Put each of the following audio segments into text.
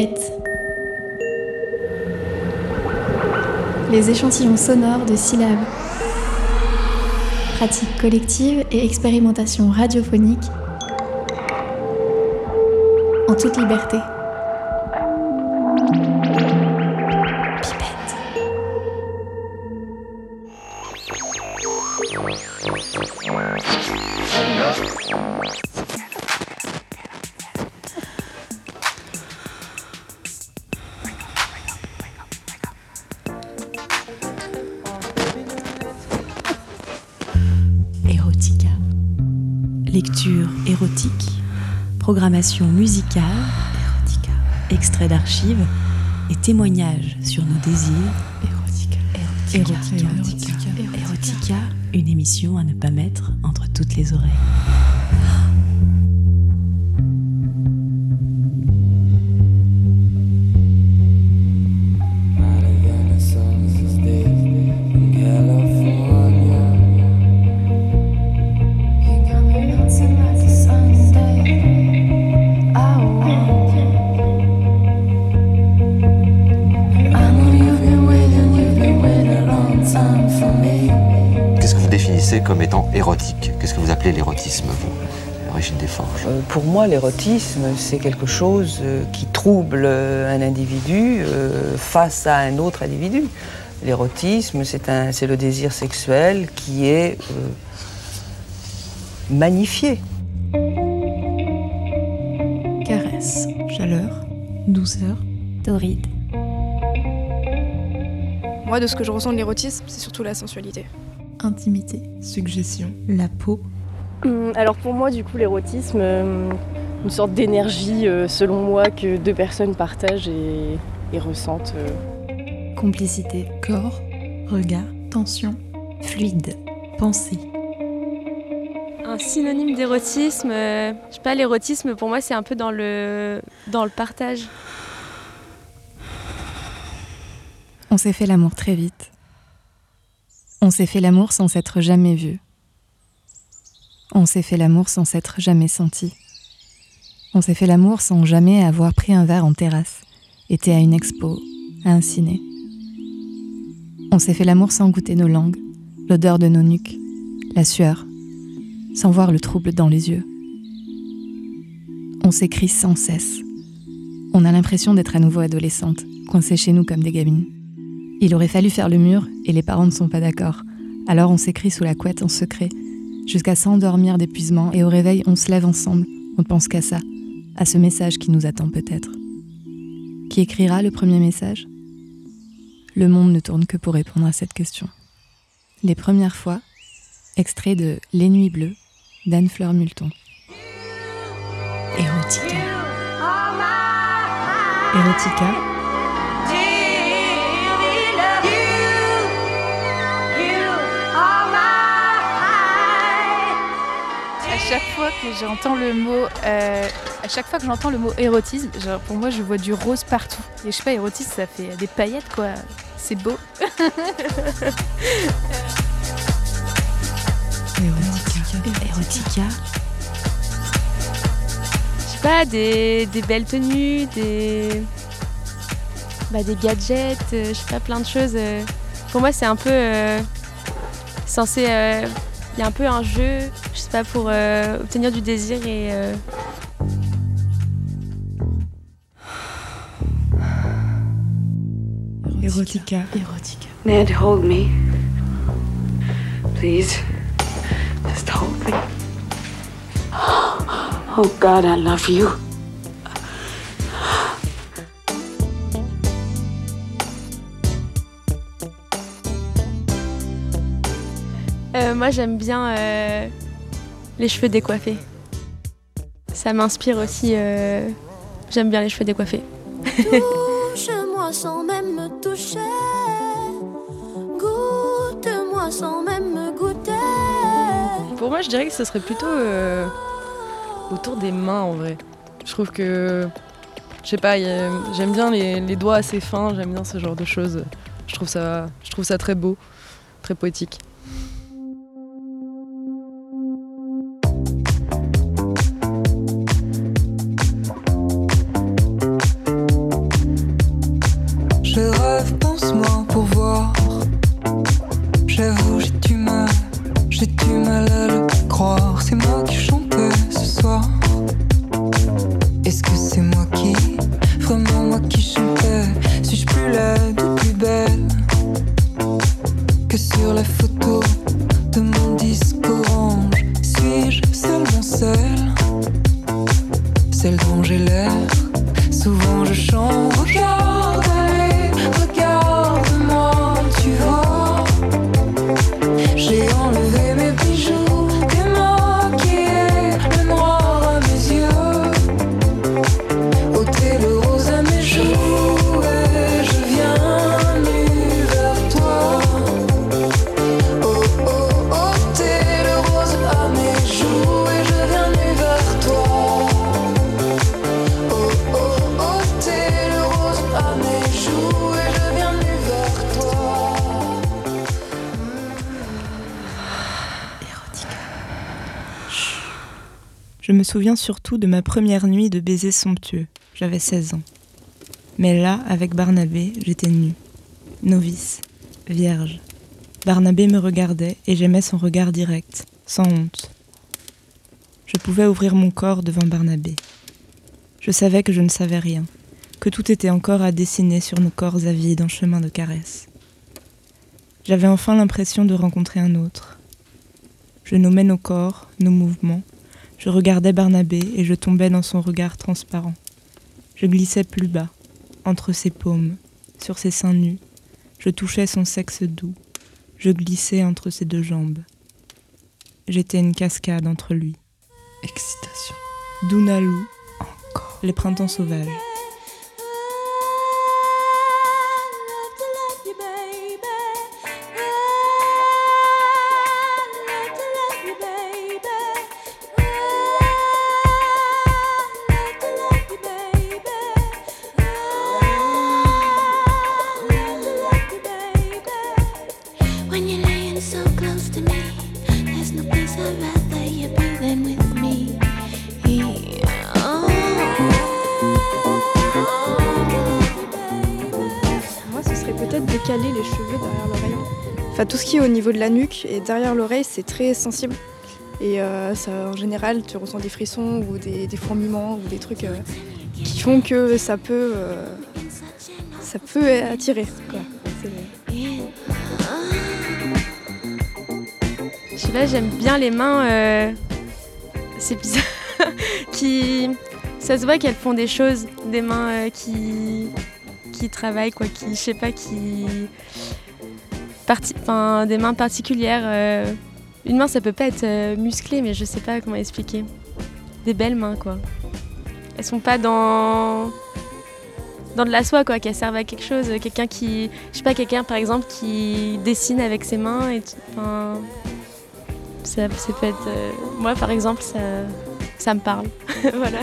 Pipette. Les échantillons sonores de syllabes. Pratique collective et expérimentation radiophonique en toute liberté. Pipette. Erotica. Lecture érotique, programmation musicale, Erotica, extraits d'archives et témoignages sur nos désirs. Erotica, une émission à ne pas mettre entre toutes les oreilles. Comme étant érotique. Qu'est-ce que vous appelez l'érotisme, vous, Régine Desforges? Pour moi, l'érotisme, c'est quelque chose qui trouble un individu face à un autre individu. L'érotisme, c'est le désir sexuel qui est magnifié. Caresse, chaleur, douceur, torride. Moi, de ce que je ressens de l'érotisme, c'est surtout la sensualité. Intimité, suggestion, la peau. Alors pour moi, du coup, l'érotisme, une sorte d'énergie, selon moi, que deux personnes partagent et ressentent. Complicité, corps, regard, tension, fluide, pensée. Un synonyme d'érotisme, je sais pas, l'érotisme pour moi c'est un peu dans le partage. On s'est fait l'amour très vite. On s'est fait l'amour sans s'être jamais vu. On s'est fait l'amour sans s'être jamais senti. On s'est fait l'amour sans jamais avoir pris un verre en terrasse, été à une expo, à un ciné. On s'est fait l'amour sans goûter nos langues, l'odeur de nos nuques, la sueur, sans voir le trouble dans les yeux. On s'écrie sans cesse. On a l'impression d'être à nouveau adolescente, coincée chez nous comme des gamines. Il aurait fallu faire le mur et les parents ne sont pas d'accord. Alors on s'écrit sous la couette en secret, jusqu'à s'endormir d'épuisement et au réveil on se lève ensemble, on ne pense qu'à ça, à ce message qui nous attend peut-être. Qui écrira le premier message ? Le monde ne tourne que pour répondre à cette question. Les premières fois, extrait de Les Nuits Bleues d'Anne-Fleur Multon. Erotica. Erotica. À chaque fois que j'entends le mot érotisme, genre, pour moi je vois du rose partout. Et je sais pas, érotisme ça fait des paillettes quoi, c'est beau. Erotica. Je sais pas, des belles tenues, des gadgets, je sais pas, plein de choses. Pour moi c'est un peu censé... Il y a un peu un jeu, je sais pas, pour obtenir du désir et... Erotica. Ned, hold me. Please. Just hold me. Oh God, I love you. Moi j'aime bien les cheveux décoiffés. Ça m'inspire aussi, j'aime bien les cheveux décoiffés. Touche-moi sans même me toucher. Goûte-moi sans même me goûter. Pour moi je dirais que ce serait plutôt autour des mains en vrai. Je trouve que, je sais pas, j'aime bien les doigts assez fins, j'aime bien ce genre de choses. Je trouve ça très beau, très poétique. rêve, pense-moi pour voir. J'avoue, j'ai du mal à le croire. C'est moi qui chantais ce soir. Est-ce que c'est moi qui, vraiment moi qui chantais? Suis-je plus laide ou plus belle que sur la photo de mon disque orange? Suis-je seulement celle dont j'ai l'air? Souvent je chante. Regarde, allez, regarde-moi, tu vois. J'ai enlevé mes bijoux, démaquillé le noir à mes yeux, ôté le rose à mes joues, et je viens nu vers toi. Oh oh, ôté le rose à mes joues, et je viens nu vers toi. Oh oh, ôté le rose à mes joues, et je viens nu vers toi. Je me souviens surtout de ma première nuit de baisers somptueux. J'avais 16 ans. Mais là, avec Barnabé, j'étais nue. Novice, vierge. Barnabé me regardait et j'aimais son regard direct, sans honte. Je pouvais ouvrir mon corps devant Barnabé. Je savais que je ne savais rien, que tout était encore à dessiner sur nos corps avides en chemin de caresse. J'avais enfin l'impression de rencontrer un autre. Je nommais nos corps, nos mouvements. Je regardais Barnabé et je tombais dans son regard transparent. Je glissais plus bas, entre ses paumes, sur ses seins nus. Je touchais son sexe doux. Je glissais entre ses deux jambes. J'étais une cascade entre lui. Excitation. Dunalou, encore. Les printemps sauvages. When you're laying so close to me, there's no place I'd rather you be than with me. Moi, ce serait peut-être de caler les cheveux derrière l'oreille. Enfin, tout ce qui est au niveau de la nuque et derrière l'oreille, c'est très sensible. Et ça, en général, tu ressens des frissons ou des fourmillements ou des trucs qui font que ça peut attirer, quoi. Je sais pas, j'aime bien les mains, c'est bizarre, ça se voit qu'elles font des choses, des mains qui travaillent, quoi, je sais pas, des mains particulières. Une main, ça peut pas être musclée, mais je sais pas comment expliquer. Des belles mains, quoi. Elles sont pas dans de la soie, quoi, qu'elles servent à quelque chose. Quelqu'un par exemple qui dessine avec ses mains et ça peut être moi par exemple, ça me parle. Voilà.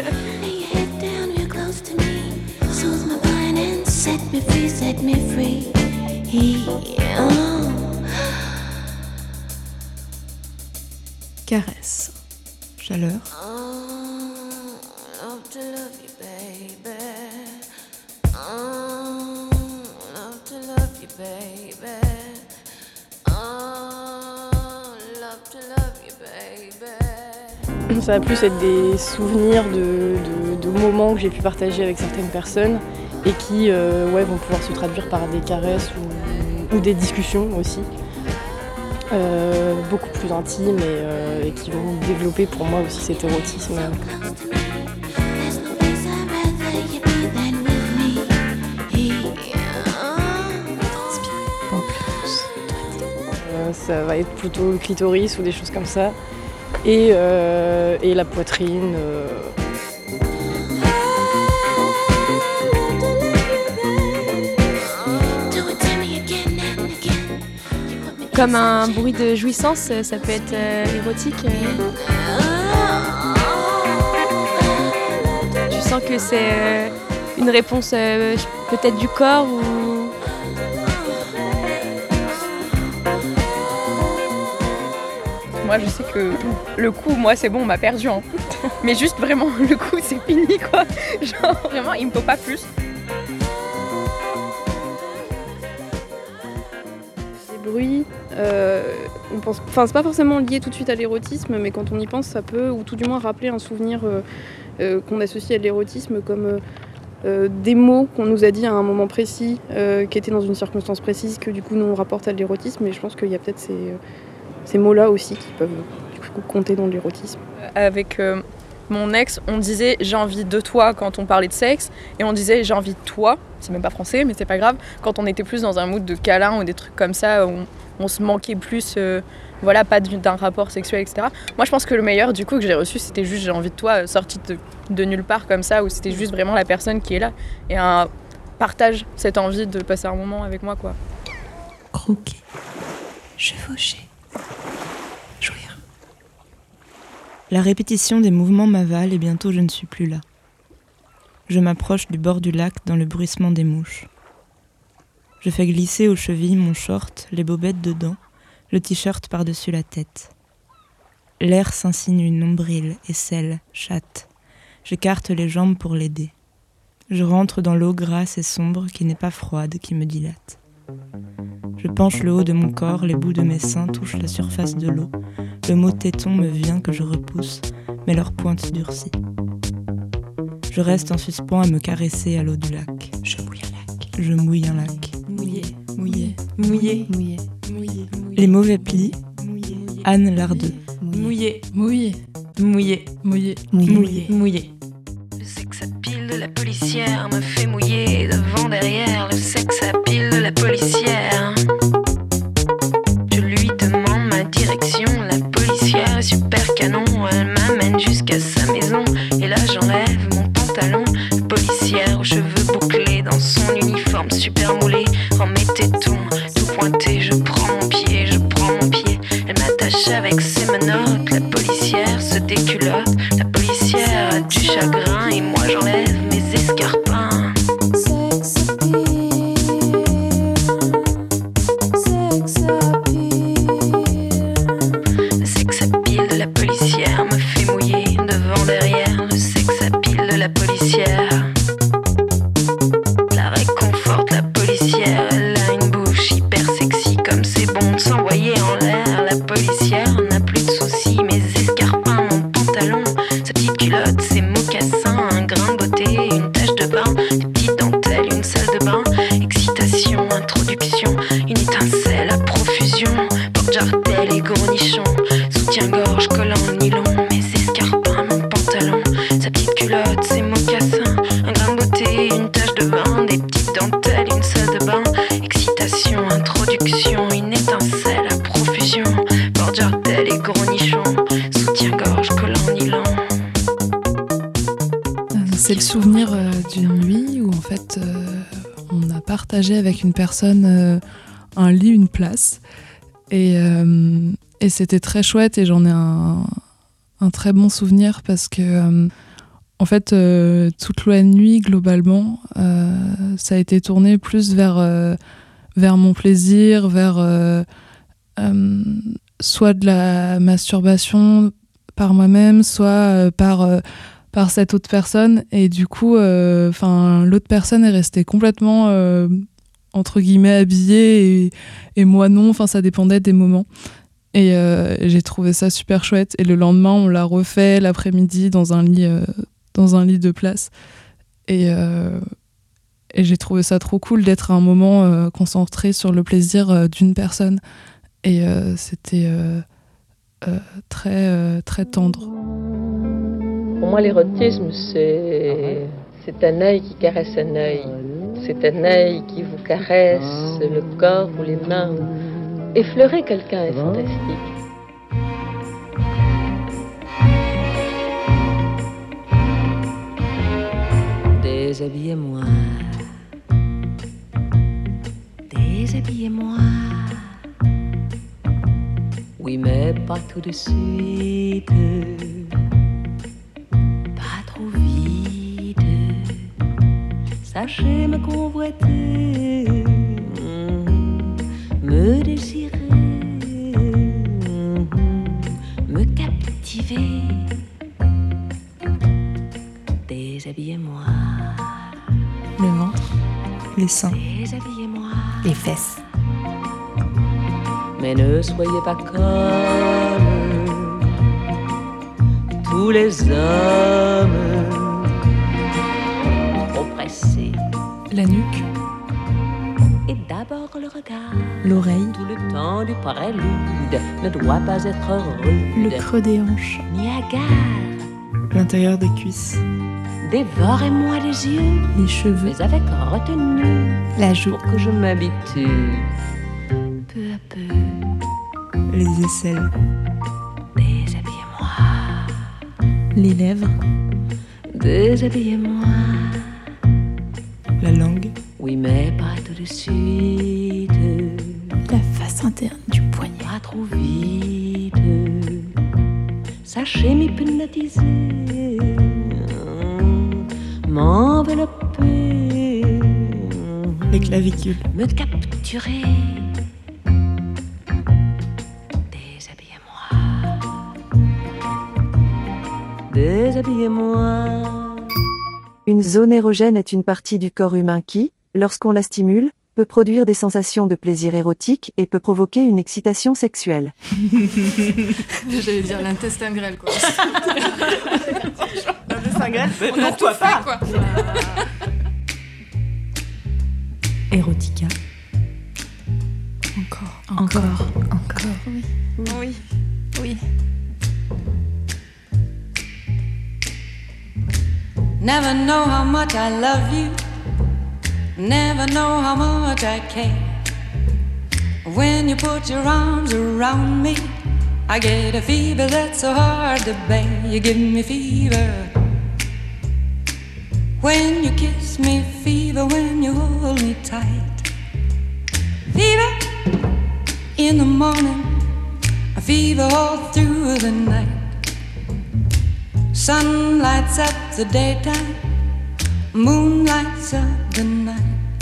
Caresse, chaleur. Ça va plus être des souvenirs de moments que j'ai pu partager avec certaines personnes et qui vont pouvoir se traduire par des caresses ou des discussions aussi. Beaucoup plus intimes et qui vont développer pour moi aussi cet érotisme. Ça va être plutôt le clitoris ou des choses comme ça. Et la poitrine. Comme un bruit de jouissance, ça peut être érotique. Tu sens que c'est une réponse peut-être du corps ou... Moi je sais que le coup, moi c'est bon, on m'a perdu. Hein. Mais juste vraiment, le coup c'est fini quoi. Genre vraiment, il me faut pas plus. bruit, on pense, c'est pas forcément lié tout de suite à l'érotisme, mais quand on y pense, ça peut, ou tout du moins rappeler un souvenir qu'on associe à l'érotisme, comme des mots qu'on nous a dit à un moment précis, qui étaient dans une circonstance précise, que du coup nous on rapporte à l'érotisme. Et je pense qu'il y a peut-être ces mots-là aussi qui peuvent du coup compter dans l'érotisme. Avec mon ex, on disait j'ai envie de toi quand on parlait de sexe, et on disait j'ai envie de toi, c'est même pas français mais c'est pas grave, quand on était plus dans un mood de câlin ou des trucs comme ça, où on se manquait plus, pas d'un rapport sexuel, etc. Moi je pense que le meilleur du coup que j'ai reçu c'était juste j'ai envie de toi, sorti de nulle part comme ça, où c'était juste vraiment la personne qui est là et partage cette envie de passer un moment avec moi, quoi. Croquer, chevaucher, jouir. La répétition des mouvements m'avale et bientôt je ne suis plus là. Je m'approche du bord du lac dans le bruissement des mouches. Je fais glisser aux chevilles mon short, les bobettes dedans, le t-shirt par-dessus la tête. L'air s'insinue, nombril, aisselle, chatte. J'écarte les jambes pour l'aider. Je rentre dans l'eau grasse et sombre qui n'est pas froide, qui me dilate. Je penche le haut de mon corps, les bouts de mes seins touchent la surface de l'eau. Le mot téton me vient que je repousse, mais leur pointe durcit. Je reste en suspens à me caresser à l'eau du lac. Je mouille un lac. Je mouille un lac. Mouillé, mouillé, mouillé, mouillé, mouillé. Les mauvais plis. Anne Lardeux. Mouillé, mouillé, mouillé, mouillé, mouillé, mouillé. Le sexe à pile de la policière me fait mouiller devant derrière. Le sexe à pile de la policière. Je lui demande ma direction. La policière est super canon. Elle m'amène jusqu'à sa maison. Et là j'enlève mon pantalon. Policière aux cheveux bouclés dans son uniforme super moulé. En mes tétons tout pointé. Je prends mon pied, je prends mon pied. Elle m'attache avec ses menottes. La policière se déculotte. La policière a du chagrin. Et moi j'enlève mes escarpins. Sex appeal, sex appeal. Le sex appeal de la policière me fait mouiller devant derrière. Le sex appeal de la policière. La réconforte la policière. Elle a une bouche hyper sexy comme c'est bon de s'envoyer en l'air. La policière n'a plus de soucis. Mes escarpins, mon pantalon, sa petite culotte, ses mocassins, un grain de beauté, une tache de bain, des petites dentelles, une salle de bain, excitation, introduction, une étincelle à profusion, porte-jartel et gros nichon, soutien-gorge, collant en nylon, mes escarpins, mon pantalon, sa petite culotte, ses mocassins, un grain de beauté, une tache de bain, des petites dentelles, une salle de bain, excitation, introduction, une étincelle à profusion, porte-jartel et gros nichon, soutien-gorge, collant en nylon. C'est le souvenir d'une nuit où en fait on a partagé avec une personne un lit, une place et c'était très chouette et j'en ai un très bon souvenir parce que en fait toute la nuit globalement ça a été tourné plus vers mon plaisir, vers soit de la masturbation par moi-même, soit par cette autre personne, et du coup l'autre personne est restée complètement entre guillemets habillée et moi non, ça dépendait des moments et j'ai trouvé ça super chouette et le lendemain on l'a refait l'après-midi dans un lit de place et j'ai trouvé ça trop cool d'être à un moment concentré sur le plaisir d'une personne et c'était très, très tendre. Pour moi, l'érotisme, c'est un œil qui caresse un œil. C'est un œil qui vous caresse le corps ou les mains. Effleurer quelqu'un est fantastique. Déshabillez-moi. Déshabillez-moi. Oui, mais pas tout de suite. Pas trop vite. Sachez me convoiter, me désirer, me captiver. Déshabillez-moi. Le ventre, les seins, Déshabillez-moi. Les fesses, Mais ne soyez pas comme tous les hommes, trop pressés. La nuque, Et d'abord le regard, l'oreille, tout le temps du prélude ne doit pas être rude, Le creux des hanches. ni hagard. L'intérieur des cuisses, Dévorez-moi les yeux, les cheveux, mais avec retenue, La joue, pour que je m'habitue peu à peu. les aisselles, Déshabillez-moi, les lèvres, déshabillez-moi. la langue, Oui, mais pas tout de suite, La face interne du poignet. pas trop vite. Sachez m'hypnotiser, m'envelopper, les clavicules, me capturer. Déshabillez-moi, déshabillez-moi. Une zone érogène est une partie du corps humain qui, lorsqu'on la stimule, peut produire des sensations de plaisir érotique et peut provoquer une excitation sexuelle. J'allais dire l'intestin grêle, quoi. L'intestin grêle, on a tout fait, quoi. Erotica, encore. Oui. Oui. Never know how much I love you. Never know how much I care. When you put your arms around me, I get a fever that's so hard to bear. You give me fever when you kiss me, fever when you hold me tight. Fever in the morning, a fever all through the night. Sun lights up the daytime, moon lights up the night.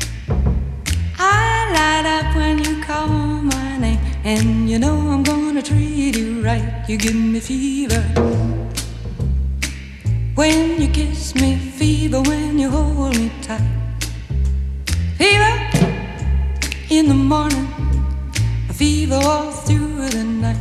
I light up when you call my name, and you know I'm gonna treat you right. You give me fever when you kiss me, fever when you hold me tight. Fever in the morning, a fever all through the night.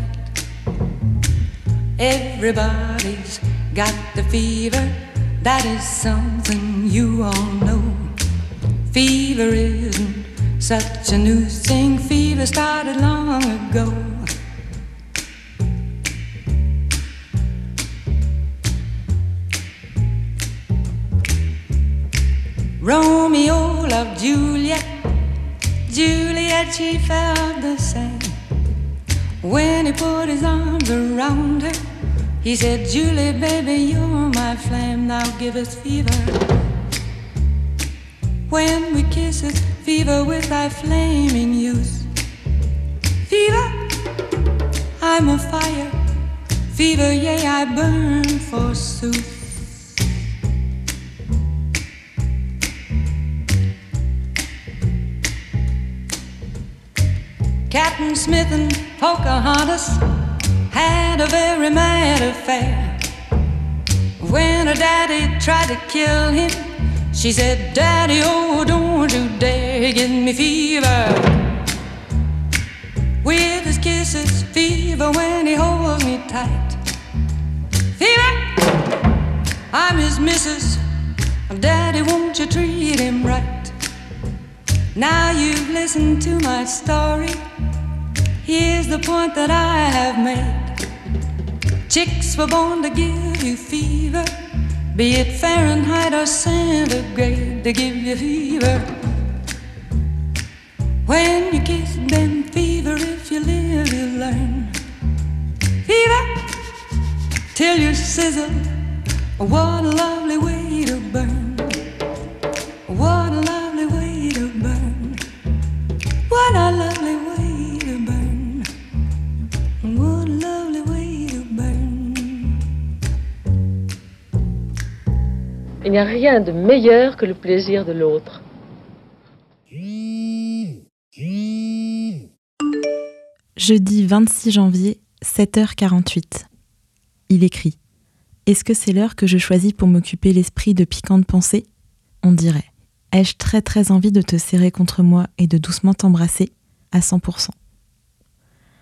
Everybody's got the fever, that is something you all know. Fever isn't such a new thing, fever started long ago. Romeo loved Juliet, Juliet she felt the same. When he put his arms around her, he said, Julie, baby, you're my flame, now give us fever. When we kiss it, fever with thy flaming youth. Fever, I'm a fire. Fever, yea, I burn forsooth. Captain Smith and Pocahontas had a very mad affair. When her daddy tried to kill him, she said, Daddy, oh, don't you dare give me fever. With his kisses, fever when he holds me tight. Fever, I'm his missus. Daddy, won't you treat him right? Now you've listened to my story. Here's the point that I have made. Chicks were born to give you fever, be it Fahrenheit or centigrade, they give you fever. When you kiss them, fever, if you live, you learn. Fever, till you sizzle, what a lovely way to burn. What a lovely way to burn. What a lovely way to burn. What a lovely way to burn. Il n'y a rien de meilleur que le plaisir de l'autre. Jeudi 26 janvier, 7h48. Il écrit « Est-ce que c'est l'heure que je choisis pour m'occuper l'esprit de piquantes pensées ? On dirait. Ai-je très très envie de te serrer contre moi et de doucement t'embrasser ? À 100%.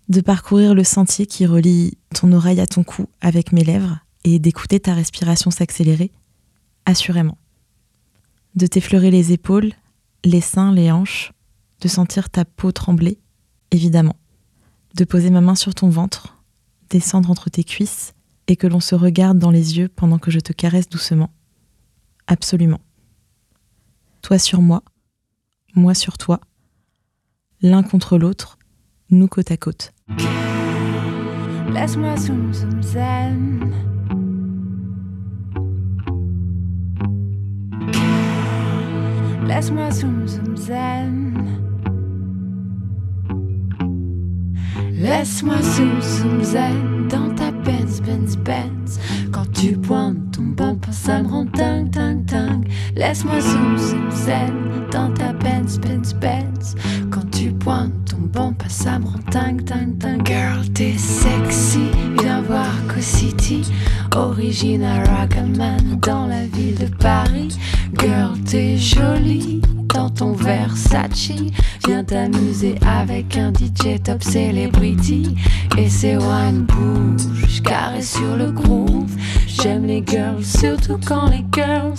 de parcourir le sentier qui relie ton oreille à ton cou avec mes lèvres et d'écouter ta respiration s'accélérer, assurément. De t'effleurer les épaules, les seins, les hanches, de sentir ta peau trembler, évidemment. De poser ma main sur ton ventre, descendre entre tes cuisses et que l'on se regarde dans les yeux pendant que je te caresse doucement. Absolument. Toi sur moi sur toi, l'un contre l'autre, nous côte à côte. Laisse-moi zoom zoom zen. Laisse-moi zoom zoom zen. Laisse-moi zoom zoom zen dans ta Benz Benz Benz. Quand tu pointes ton bumper, ça me rend dingue dingue dingue. Laisse-moi zoom zoom zen dans ta Benz Benz Benz. Quand tu pointes ton bumper, ça me rend dingue dingue dingue. Girl, t'es sexy, viens voir Co-City. Original Ragaman dans la ville de Paris. Girl, t'es jolie dans ton Versace. Viens t'amuser avec un DJ top celebrity. Et c'est one bouge, carré sur le groove. J'aime les girls, surtout quand les girls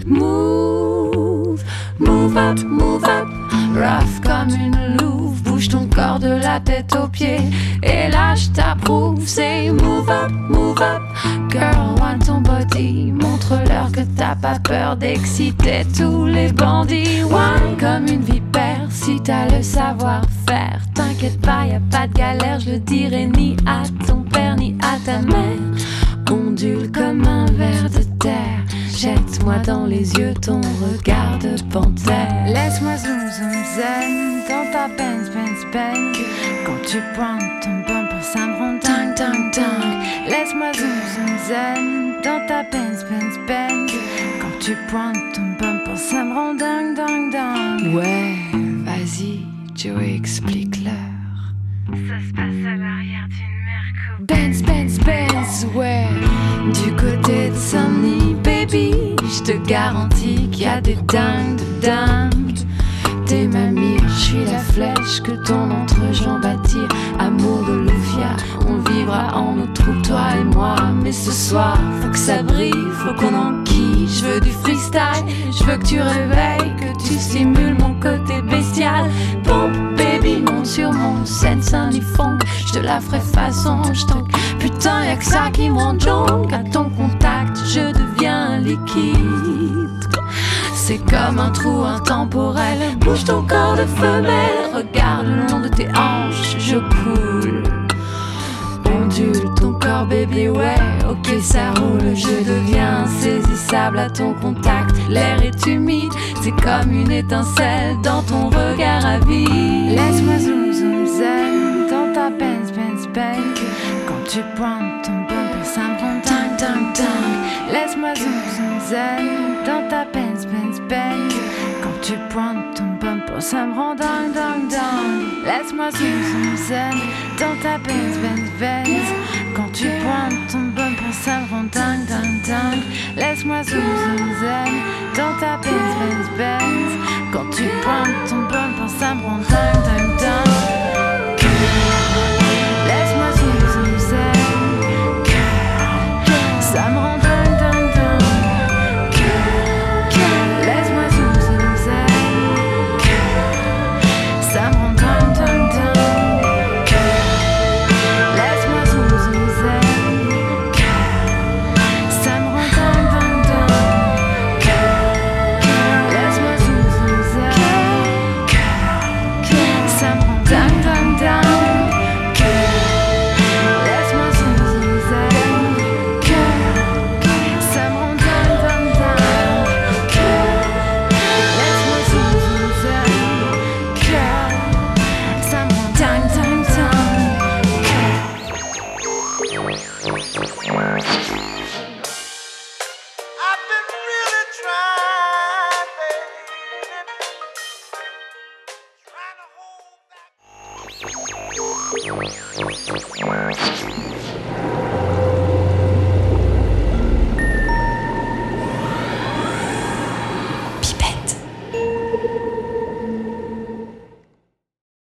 move. Move up, rough comme une louve. Bouge ton corps de la tête aux pieds. Et là je t'approuve, c'est move up. Girl, want ton body. Montre-leur que t'as pas peur d'exciter tous les bandits. Wine comme une vipère, si t'as le savoir-faire. T'inquiète pas, y a pas de galère, je le dirai ni à ton père ni à ta mère. Ondule comme un ver de terre. Jette-moi dans les yeux ton regard de panthère. Laisse-moi zoom zoom zen dans ta Benz Benz Benz. Quand tu pointes ton bumper, ça me rend dingue dingue dingue. Laisse-moi zoom zoom zen dans ta Benz Benz Benz. Quand tu pointes ton bumper, ça me rend dingue dingue dingue. Ouais, vas-y, Joey, explique-leur. Ça se passe à l'arrière d'une Merco. Benz, Benz, Benz, ouais. Du côté de Saint-Denis, baby, je te garantis qu'il y a des dingues de dingues. T'es ma mire, je suis la flèche que ton entrejambe attire. Amour de Lufia, on vivra en nos troupes, toi et moi. Mais ce soir, faut que ça brille, faut qu'on enquille. Je veux du freestyle, je veux que tu réveilles, que tu stimules mon côté bestial. Pompe, baby, monte sur mon Saint-Denis funk. Je te la ferai façon, je t'en... Putain, y'a que ça qui me rend jonque. À ton contact, je deviens liquide. C'est comme un trou intemporel. Bouge ton corps de femelle. Regarde le long de tes hanches, je coule. Ondule ton corps, baby, ouais. Ok, ça roule, je deviens insaisissable à ton contact. L'air est humide, c'est comme une étincelle dans ton regard avide. Laisse-moi zoom zoom zen dans ta Benz Benz Benz. Quand tu pointes ton bumper, ça me rend dingue dingue dingue. Laisse-moi zoom zoom zen dans ta Benz Benz Benz. Quand tu pointes ton bumper, ça me rend dingue dingue dingue. Laisse-moi zoom zoom zen dans ta Benz Benz Benz. Quand tu pointes ton bumper, ça me rend dingue dingue dingue. Laisse-moi zoom zoom zen dans ta Benz Benz Benz. Quand tu pointes ton bumper, ça me rend dingue dingue dingue. Laisse-moi zoom zoom zen. Ça me rend dingue dingue dingue. Laisse-moi zoom zoom zen. Ça me rend dingue dingue dingue. Laisse-moi zoom zoom zen. Ça me rend dingue dingue dingue. Laisse-moi zoom zoom zen. Ça me rend dingue dingue dingue. Laisse-moi zoom zoom zen. Ça me rend dingue dingue dingue. Laisse-moi zoom zoom zen. Ça me rend dingue dingue Wow.